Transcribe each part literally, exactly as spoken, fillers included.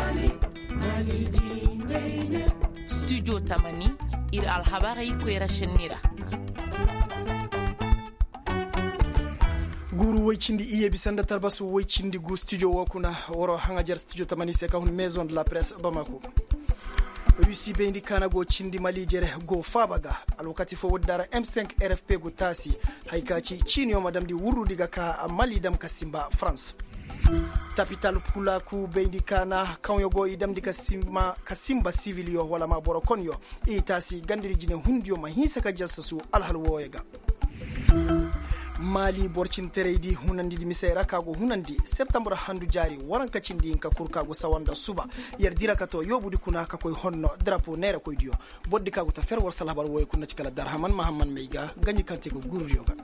Studio Tamani ir alhabari kwera shenira. Guru waychindi iye bisanda tarbasu waychindi gu studio wakuna woro hangajar studio Tamani seka hun maison de la presse Bamako. Russi bendi kana go chindi mali jere go fabaga alwakati fo wadara M cinq R F P go tasi haikachi chini yo madam di wuru diga ka mali dam kasimba France. Tapital pula ku bendi kana kanyo go idam di kasimba kasimba civil yo wala maboro konyo e tasi gandiri jine hundiyo mahisa ka jassasu alhalwo yega. Mali borcin teredi hunandi di misera kago hunandi september handu jari waranka cindi ka kurkago sawanda suba yardira kato yobudi kuna ka koy honno drapeau nere koy dio boddi kago ta fer war salabar woy kunna cikala darhaman mahamman meiga ganyi kante go gurriyo ga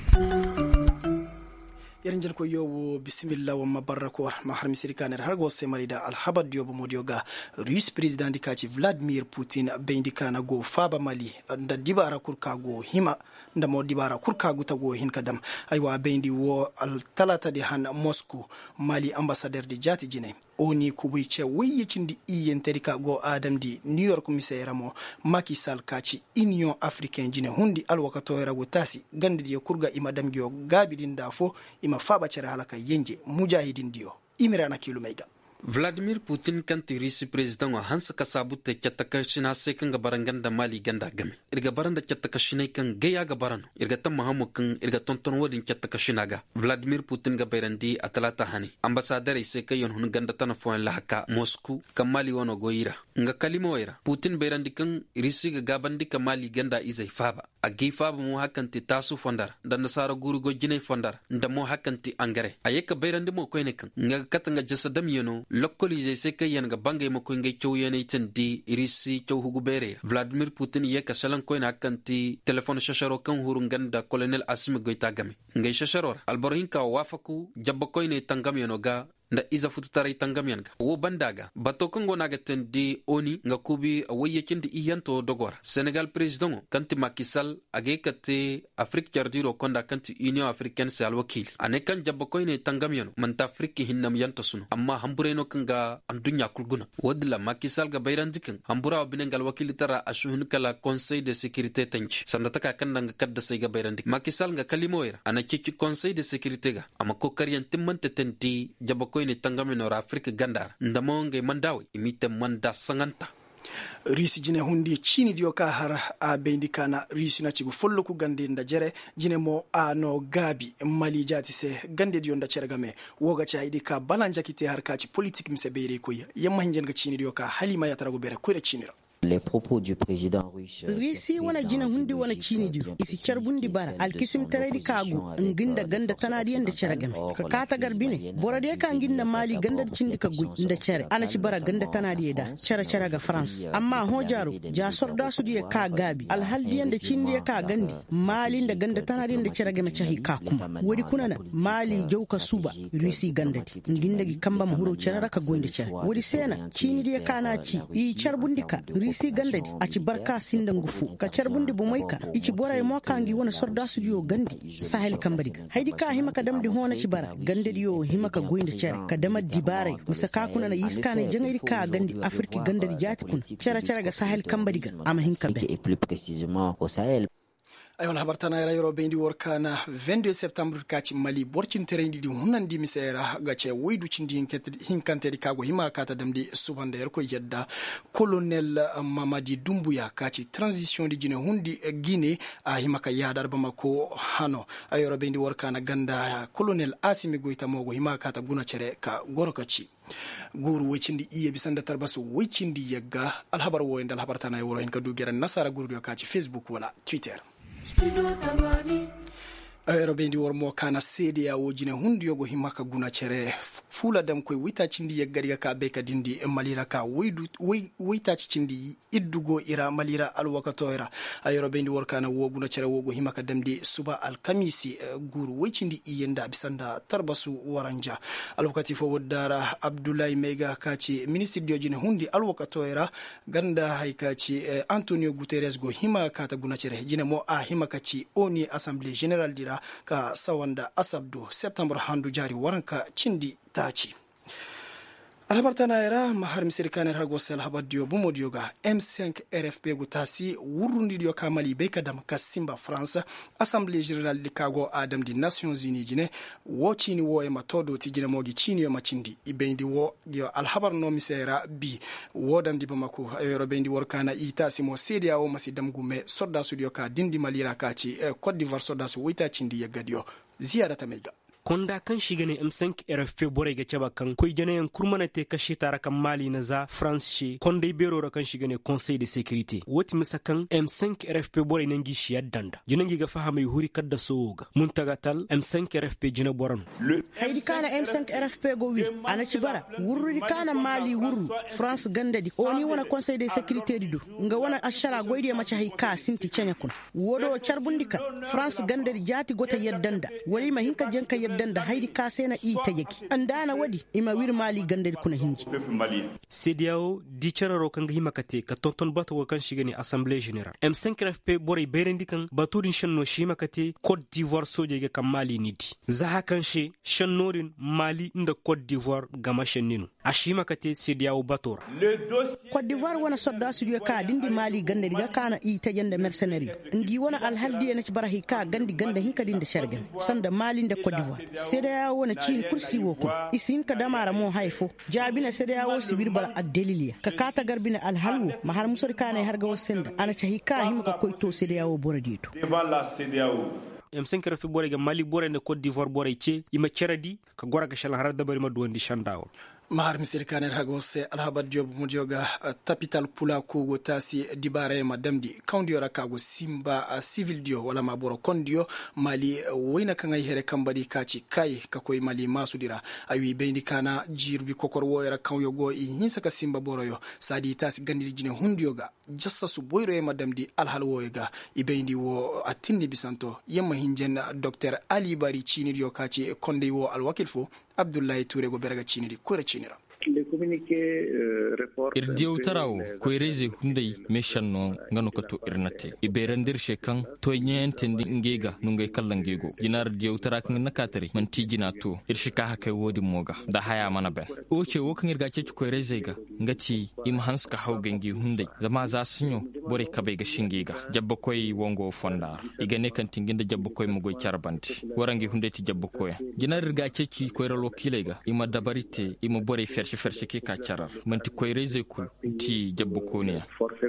yarinjel ko yowo bismillah wa mabarako ma har misiri kaner har go se marida al habad yobo modioga russe president di kaci Vladimir Putin bendi kana go faba Mali nda dibara kurkago hima nda mo dibara kurkago tago hin kadam aywa bendi wo al talata di han Moscow Mali ambassadeur di jati jine oni kubuiche wiyicindi iyen terika go adam di New York misera mo Macky Sall kaci Union Africaine jine hundi al wakato era go tasi gandi di kurga imadam gyo gabidin dafo ima faba cere halaka yenje mujahidin dio imirana kilomega. Vladimir Putin kanti risi president wa hansa kasabute kyataka shina sekan gabaran ganda Mali ganda game irga baranda kyataka shina kan gaya gabaran irga tam mahamu kan irga tonton wadin kyataka shinaga Vladimir Putin gabairandi atalata hani ambassador ise kayon hun ganda tan fon lahaka Moscow kan Mali wono goira nga kalimo wera Putin bairandi kan risi ga gabandi kan Mali ganda izai faba agi faba mo hakanti tasu fondar dan nasara guru go jine fondar ndamo hakanti angare ayeka bairandi mo koyne kan nga katanga jasadam yono lokoli je se kayan ga bangay mo ko ngay chow yene tandi irisi chow hugu bere Vladimir Putin ye ka salan ko na kanti telephone shasharo kan hurun ganda colonel Asim Goita game ngay shasharo alborin ka wafaku jabba ko ne tangam yono ga nda iza fututara itangamian ga wo bandaga bato kongo naga tendi oni nga kubi awayekindi iyanto dogora Senegal president kanti Macky Sall age kate Afrique jardiro konda kanti Union Africaine sal wakili ane kan jabba koyne tangamian manta Afrique hinnam yanto sunu amma hambureno kanga andunya kulguna wadla Macky Sall ga bayran dikin hambura binengal wakili tara ashuhun kala Conseil de sécurité tanchi sandataka kanda nga kadda sai ga bayran dik Macky Sall ga kalimoira ana kiki Conseil de sécurité ga amma ko kariyan timmante tenti jabba koyne tangamino ra Afrique gandar ndamonge mandawi imite manda sanganta Risi jine hundi chini dio ka har a bendi kana risi na chigu follo ku gande nda jere jine mo a no gabi Mali jati se gande dio nda chergame woga cha idi ka balanja kite har ka ci politique mise beere koy yamma hinjen ga chini dio ka halima ya tarago bere ko re chini les propos du président russe risi wana jina hundi wana chini dio isi charbundi bara alkisim taredi kagu nginda ganda tanadiyan da charagame ka kata garbine borade ka nginda Mali ganda cindi ka gui nda chere ana ci bara ganda tanadiye da chara chara ga France amma hojaru ja sorda su diye ka gabi alhaldiyan da cindi ka gandi Mali da ganda tanadiyan da charagame chahi ka kuma wadi kunana Mali jauka suba risi ganda nginda gi kamba mahuro charara ka gonde chere wadi sena chini diye kana ci i charbundi ka risi gandadi aci barka sinda ngufu ka charbundi bumoyka ici boray mo kangi wona sorda studio gandi sahel kambadiga haydi ka hima ka damdi hona ci bara gandadi yo hima ka goynde cere ka dama dibare musaka kuna na yiskane jangayri ka gandi afrique gandadi jati kun cere cere ga sahel kambadiga ama hinka be et plus précisément au Sahel. Ayon habartana era yoro bendi workana vingt-deux septembre kaci Mali borcin terendi di hunandi misera gace woydu cindi hinkanteri kago hima kata damdi subande er ko yedda colonel Mamadi Doumbouya kaci transition di jine hundi Guinée a hima ka yadar Bamako hano ayoro bendi workana ganda colonel Assimi Goita mogo hima kata guna cere ka gorokaci guru wecindi iye bisanda tarbaso wecindi yegga alhabar wo endal habartana yoro en kadu gera nasara guru yo kaci Facebook wala Twitter ayro bendi wormo kana sedi ya wojine hundi yogo himaka guna cere fula dam koy wita cindi yeggari ka be ka dindi e malira ka widu wita cindi iddugo ira malira alwakatoira ayro bendi workana wo guna cere wogo himaka damdi suba alkamisi guru wicindi iyenda bisanda tarbasu waranja alwakati fo wodara Abdoulaye Mega kaci ministre diojine hundi alwakatoira ganda haykaci Antonio Guterres go himaka ta guna cere jine mo a himaka ci oni assemblée générale dira ka sawanda asabdo septembre handu jari waranka cindi taci alhabartana era mahar misirikane rago sel habadio bumodio ga M cinq R F P gutasi wurundi dio kamali beka dam kasimba France Assemblée Générale de Kago Adam di Nations Unies jine wo chini wo e matodo ti jine mogi chini yo machindi ibendi wo dio alhabar no misera bi wodam di bamako ayro bendi workana itasi mo sedia o masidam gume sodda studio ka dindi malira kaci e Côte d'Ivoire sodda su wita chindi yagadio ziyada tamega konda kan shiga ne M cinq R F P bore ga caba kan koi jane yan kurmana te kashi tara kan mali na za France she konda bero ra kan shiga ne Conseil de sécurité woti misakan M cinq R F P bore nan gi shi yaddanda jinangi ga fahama huri kadda soga muntagatal M cinq R F P jina boran haydi kana M cinq R F P go wi ana ci bara wurri kana mali wurru France ganda di oni wona Conseil de sécurité di do nga wona ashara goyde ma ci hay ka sinti cenya kun wodo charbundika France ganda di jati gota yaddanda wali ma hinka jenka dan da haidi kasena ita yake andana wadi ima wir mali gandar kuna hinji cdao di chararo kan hima kate ka tonton bato kan shigani Assemblée Générale M cinq R F P bore berendi kan batudin shanno shima kate Côte d'Ivoire soje ga kan mali nidi zaha kan she shannorin mali inda Côte d'Ivoire gama shanninu ashima kate cdao batora Côte d'Ivoire wana sodda su ka dindi mali gandar ga kana ita yanda mercenary ngi wana alhaldi na ci barahi ka gandi ganda hinka dinda shargan sanda mali da Côte d'Ivoire sede ya wona cin kursi wo ko isin ka damara mo haifo jabina sede ya wo sibir bal adeliliya ka kata garbina alhalwo ma har musor kana har ga wasenda ana tahi ka him ka koyto sede ya wo boradito M cinq R F P bore ga mali bore ne Côte d'Ivoire bore ce ima ceradi ka gora ga shalan har dabari ma duwandi shandawo mahar misirikane hagose alhabad job mudioga tapital pula ko tasi dibare madamdi kaundio rakago simba uh, civil dio wala maboro kondio mali wina kangay here kambadi kaci kai kakoy mali masudira ayi bendi kana jirbi kokor woyra kawyo go i hinsa ka simba boroyo sadi tasi gandi jine hundioga jassa su boyro e madamdi alhal woyga i bendi wo atindi bisanto yemma hinjen docteur Ali Bari chini dio kaci konde wo alwakil fo Abdoulaye Touré go berga chini di kore chini ra irdiyo tarawo ko reze hundai meshanno ngano kato irnate iberandir shekan to nyentendi ngega nungay kallangego ginar diyo tarak ngna katari man tijina to irshika hakai wodi moga da haya mana ben o ce wo kan irga ce ko reze ga ngati im hanska hawgangi hundai zama za sunyo bore kabe ga shingega jabba koy wongo fonda igane kan tinginda jabba koy mugoy charbanti warangi hundai ti jabba koy ginar irga ce ki ko ralo kilega ima dabarite ima bore fershi fershi ke ka charar manti koyreze kul ti jabbo koniya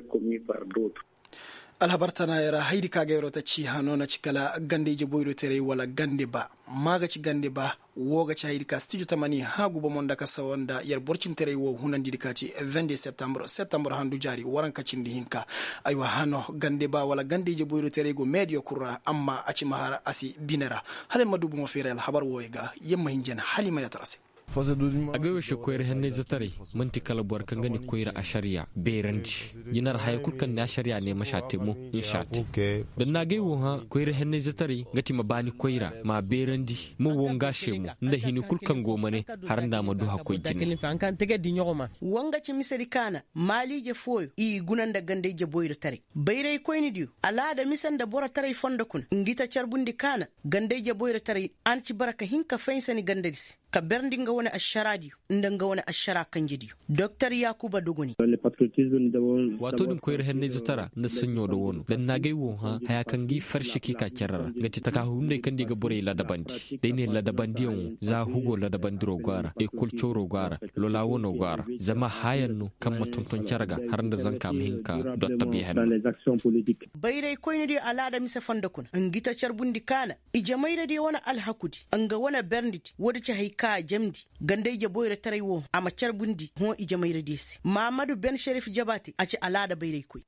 alhabartana era haidi kagero ta ci hanona cikala gande je boyro tere wala gande ba maga ci gande ba woga ci haidi ka studio tamani hagu ba monda ka sawanda yar borcin tere wo hunandi dikaci vingt septembre septembre handu jari waran ka cindi hinka aywa hano gande ba wala gande je boyro tere go medio kurra amma aci mahara asi binera hale madubu mo fere alhabar woyga yemma hinjen halima yatarase agayo shi koyar hanne zatare manti kala buwar kan gani koyar a shari'a berandi jinar hayakul kan na shari'a ne mashate mu in shate dan na gaiwo ha koyar hanne zatare gati ma bani koyra ma berandi mu wonga shemu nda hini kulkan goma ne har nda ma duha koy jini wanga ci misari kana mali je foyo i gunan da gande je boyro tare bayrai koyni diu ala da misan da bora tare fonda kun ngita charbundi kana gande je boyro tare an ci baraka hinka fainsani gandadisi ka berndi nga wani asharadi inda nga wani ashara kan jidiyo Dr. Yakuba Duguni wato din koyar henne zatara na sanyo da wono dan na gaiwo ha haya kan gi farshi ki ka kerara gati ta ka hunde kan diga bore la dabandi dai ne la dabandi on za hugo la dabandiro gwara e kulchoro gwara lola wono gwara zama hayan no kan matunton charga har da zanka muhinka dotta bi han bayrai koyni di alada misa fanda kun an gita charbundi kana ijamaira di wani alhakudi an ga wani berndi wadi ta ka jamdi gandai je boyre taraywo a macar bundi ho ije mai radisi Mamadou Ben Sherif Jabati a ci alada bayrai koi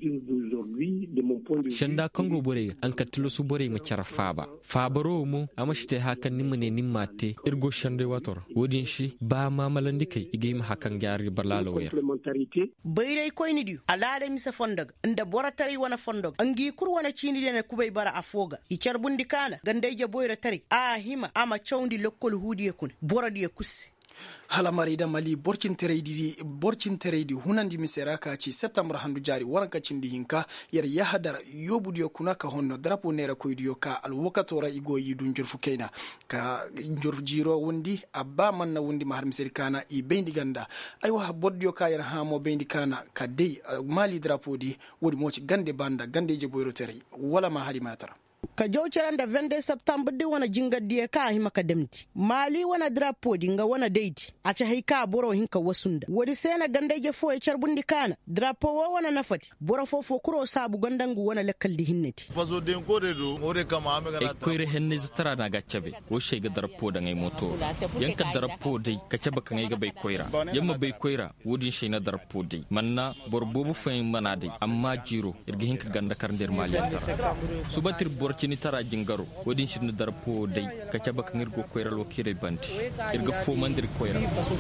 shanda kango bore an katilo su bore macar faba fabaro mu amashite hakan nimne nimmate irgo shande wator wodin shi ba mamalandi kai ige mu hakan gyari balalo wayar bayrai koi ni diu alada misa fondag inda bora tari wana fondag angi kur wana chini ne kubai bara afoga icar bundi kana gandai je boyre tari a hima ama chaundi lokol hudi bora diya kusi halamari da mali borcin teredi borcin teredi hunandi misera ka ci septembre handu jari waranka cindi hinka yar yahadar yobudiyo kuna ka honno drapo nera koydiyo ka al wakatora igo yidun jorfu keina ka jorfu jiro wundi abba manna wundi mahar miseri kana i bendi ganda aywa boddiyo ka yar hamo bendi kana ka dei uh, mali drapo di wodi moci gande banda gande je boyro tere wala ma hadi matara ka jawcaran da vingt septembre di wana jinga diya ka hima ka demti mali wana drapo di nga wana deiti a ca haika boro hinka wasunda wadi sena ganda je fo e charbundi kana drapo wa wana nafati boro fo fo kuro sabu gandangu wana lekkal di hinneti faso den ko de do ore kama ame e koyre henne zitara na gaccabe wo shega drapo da ngai moto yanka drapo dai ka caba kan ngai ga bai koyra yamma bai koyra wodin shena drapo dai manna borbo bu fayin mana dai amma jiro irga hinka ganda karnder mali subatir bor kini tara jingaro wadin shirna darpo dai ka caba kan irgo koyral wakire bandi irga fo mandir koyra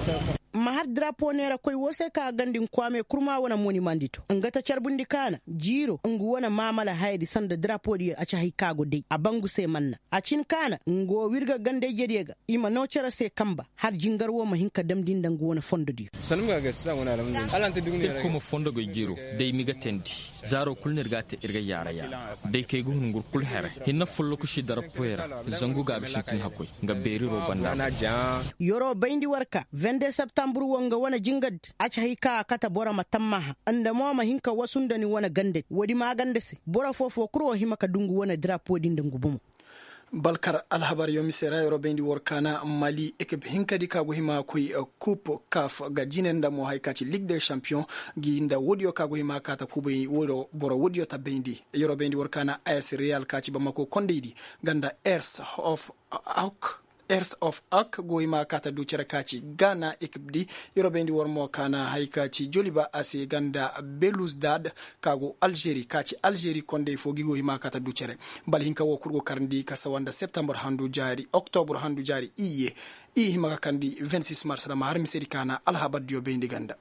mahar drapo nera koy wose ka gandin kwame kurma wana moni mandito ngata charbundi kana jiro ngu wana mamala haydi sanda drapo di a chahi kago dai abangu se manna a cin kana ngo wirga gande jedega ima no chara se kamba har jingarwo mahinka damdin dangu wana fondo di sanum ga gasa wana lamun alanta dugni ko mo fondo go jiro dai miga tendi zaro kulnir gata irga yara ya dai kay gu ngur kul hera hinna fullo ku shi drapo era zangu ga bishin tin hakoy nga beri ro banda yoro bayndi warka vingt septembre buru wanga wana jingad acha hika kata bora matamma anda mama hinka wasunda ni wana gande wadi ma gande se bora fofo kuro hima ka dungu wana drapo dinda ngubumu balkar alhabar yomi sera yoro bendi workana mali ekip hinkadi kago hima koy coupe caf ga jinenda mo haykaci ligue des champions gi nda wodio kago hima kata kubay wodo boro wodio ta bendi yoro bendi workana A S Real kaci bamako kondeydi ganda airs of auk Airs of Ak goyima kata du cerakaci Ghana équipe di yorobendi wormo kana haykaci joliba ase ganda Belouizdad kago Algérie kaci Algérie konde fo gigo hima kata du cere bal hinka wo kurgo karndi kasawanda septembre handu jari octobre handu jari iye i hima kandi vingt-six mars la mahar miseri kana alhabadio bendi ganda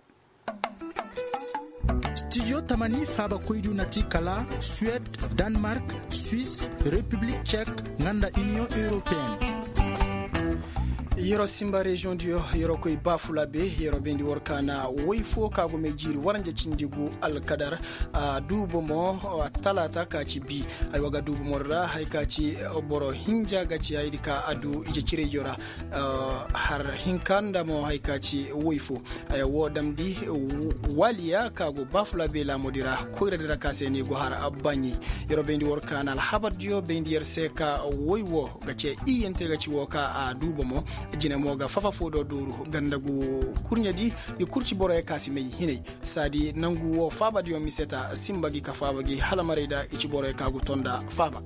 Studio Tamani Faba Koidu Nati Kala, Suède, Danemark, Suisse, République tchèque, Nganda Union Européenne. yoro simba region dio yoro koy bafula be yoro bendi workana woyfo kago me jiri waranje cindigu alkadar a dubo mo talata kaci bi ay waga dubo mo ra hay kaci boro hinja gaci aydi ka adu ije cire yora har hinkanda mo hay kaci woyfo ay wodamdi waliya kago bafula be la modira koyra dira kaseni go har abbanyi yoro bendi workana al habadio bendi yerse ka woywo gaci iyente gaci woka a dubo mo jine moga fafa fodo duru gandagu kurnyadi di kurci boro e kasi meyi hinay sadi nangu wo faba dio miseta simbagi ka faba gi halamareda ici boro e kagu tonda faba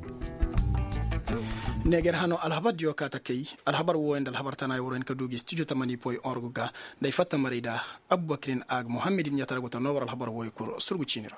neger hano alhabar dio kata kay alhabar wo en alhabar tana woren ka dugi studio tamani poy orgu ga day fatta marida abubakrin ag muhammedin yatarago to nowar alhabar wo kur surgu cinira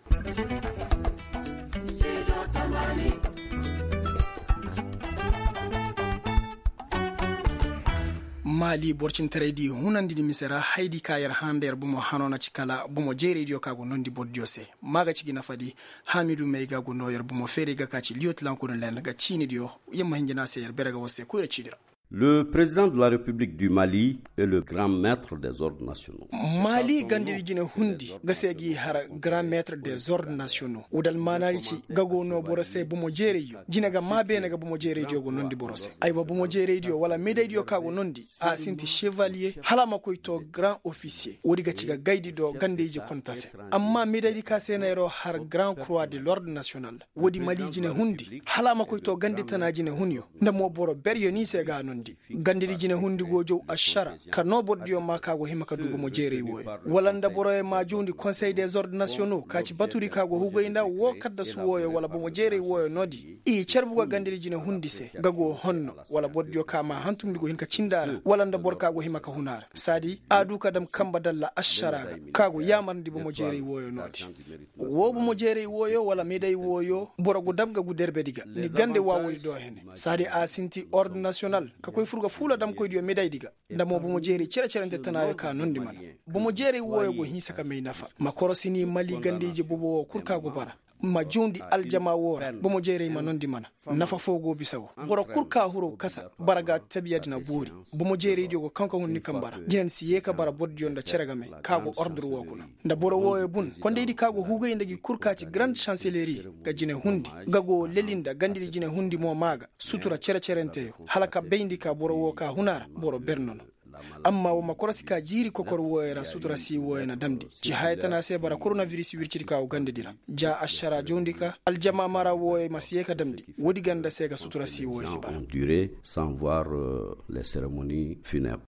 mali borcin trade hunandi di misera haidi kayar hander bumo hanona cikala bumo jere dio kago nondi boddio se maga cigina fadi hamidu meiga go noyer bumo fere ga kaci liot lankuru len ga cini dio yemma hinjina se yer berega wose ko cidira. Le président de la République du Mali est le grand maître des ordres nationaux. Mali gandiri jine hundi gasegi hara grand maître des ordres nationaux. Udal manarici gago no borose bumo jere yo. Jine ga mabe na ga bumo jere dio go nondi borose. Ayba bumo jere dio wala médaille dio kago nondi a sinti chevalier halama ko to grand officier. Wodi ga ciga gaidi do gandeji kontase. Amma médaille ka senero har grand croix de l'ordre national. Wodi Mali jine hundi halama ko to gande tana jine hunyo. Ndamo boro beryo ni se ga non gandiri jine hundi gojo ashara kano boddio makago himaka dugo mo jere woy walanda boroye majundi conseil des ordres nationaux kaci baturi kago hugoynda wo kadda suwoyo wala bo mo jere woyo nodi i cerbugo gandiri jine hundi se gago honno wala boddio kama hantumdigo hinka cindara walanda borkago himaka hunara sadi adu kadam kamba dalla ashara kago yamarndi bo mo jere woyo nodi wo bo mo jere woyo wala medai woyo borogo damga gu derbe diga ni gande wawori do hene sadi a sinti ordre national koy furga fula dam koy dio meday diga ndamo bo mo jeri cere cere tanayo ka nondi man bo mo jeri woyo go hinsa ka me nafa makorosini mali gandeje bobo kurka go bara ma jondi aljama wora bomo jere ma nondi mana nafa fogo bisawo bora kurka huro kasa baraga tabiya dina bori bomo jere jogo kanka hunni kambara jinan siye ka bara boddi yonda ceragame kago order wokuna nda bora woye bun konde di kago hugay ndagi kurka ci grande chancellerie ga jine hundi gago lelinda gandiri jine hundi mo maga sutura cere cerente halaka beyndi ka bora woka hunara boro bernono amma wo makorasi ka jiri kokor woyera sutura si woyena damdi ci haytana se bara coronavirus wirciti ka o gande dira ja ashara jondika aljama mara woy masiye ka damdi wodi ganda se ka sutura si woy si bara durée sans voir euh, les cérémonies funèbres.